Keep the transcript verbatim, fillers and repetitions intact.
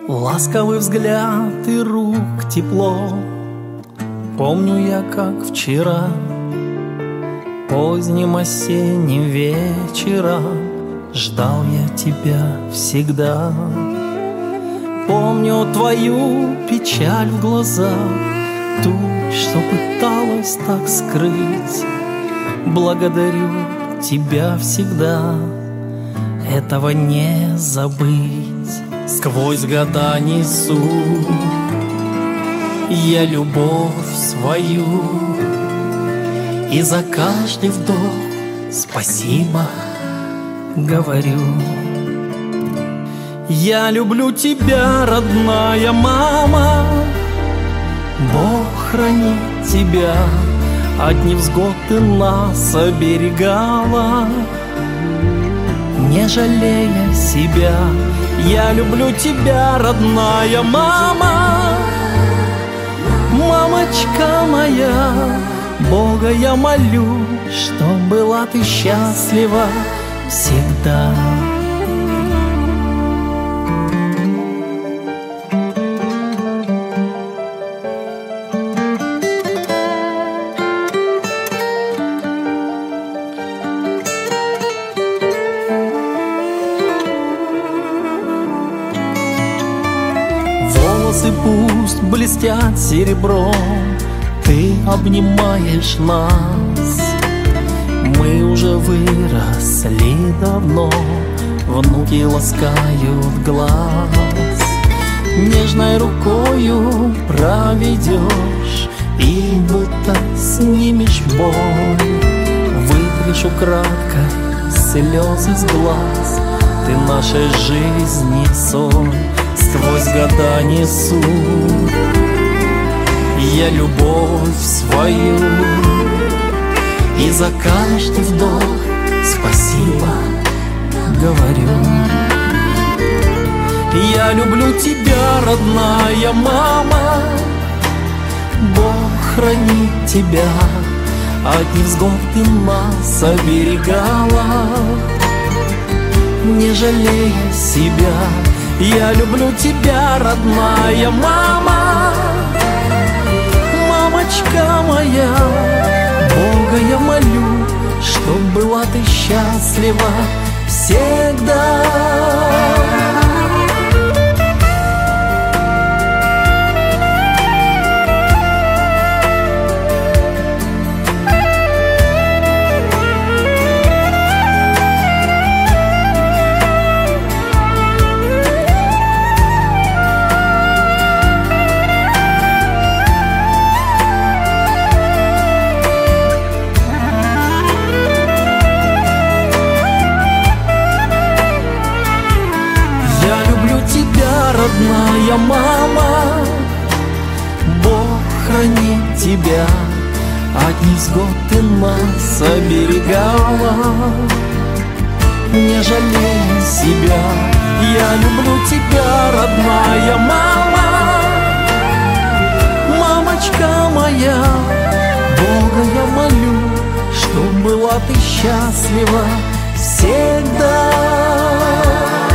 Ласковый взгляд и рук тепло. Помню я, как вчера, поздним осенним вечером ждал я тебя всегда. Помню твою печаль в глазах, ту, что пыталась так скрыть. Благодарю тебя всегда, этого не забыть. Сквозь года несу я любовь свою, и за каждый вдох спасибо говорю. Я люблю тебя, родная мама, Бог хранит тебя, от невзгод ты нас оберегала, не жалея себя. Я люблю тебя, родная мама, мамочка моя. Бога я молю, чтоб была ты счастлива всегда. Волосы пусть блестят серебром, ты обнимаешь нас. Мы уже выросли давно, внуки ласкают глаз. Нежной рукою проведешь и будто снимешь боль. Вытрешь украдкой слезы с глаз, ты нашей жизни соль. Сквозь года несу я любовь свою, и за каждый вдох спасибо говорю. Я люблю тебя, родная мама, Бог хранит тебя, от невзгод ты нас оберегала, не жалея себя. Я люблю тебя, родная мама, мамочка моя. Бога я молю, чтоб была ты счастлива всегда. Родная мама, Бог хранит тебя, от невзгод ты нас оберегала, не жалея себя. Я люблю тебя, родная мама, мамочка моя. Бога я молю, чтоб была ты счастлива всегда.